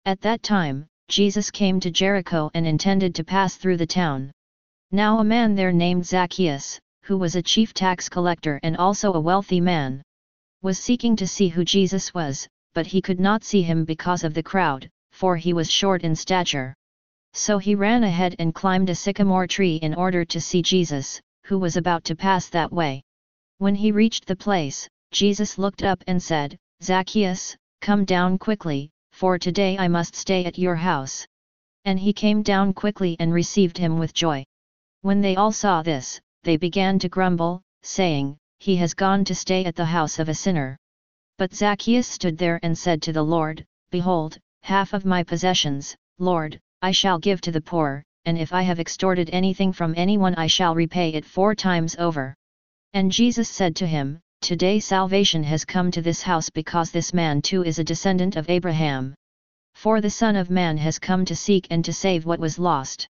At that time, Jesus came to Jericho and intended to pass through the town. Now a man there named Zacchaeus, who was a chief tax collector and also a wealthy man, was seeking to see who Jesus was, but he could not see him because of the crowd, for he was short in stature. So he ran ahead and climbed a sycamore tree in order to see Jesus, who was about to pass that way. When he reached the place, Jesus looked up and said, "Zacchaeus, come down quickly, for today I must stay at your house." And he came down quickly and received him with joy. When they all saw this, they began to grumble, saying, "He has gone to stay at the house of a sinner." But Zacchaeus stood there and said to the Lord, "Behold, half of my possessions, Lord, I shall give to the poor, and if I have extorted anything from anyone I shall repay it 4 times over." And Jesus said to him, "Today salvation has come to this house because this man too is a descendant of Abraham. For the Son of Man has come to seek and to save what was lost."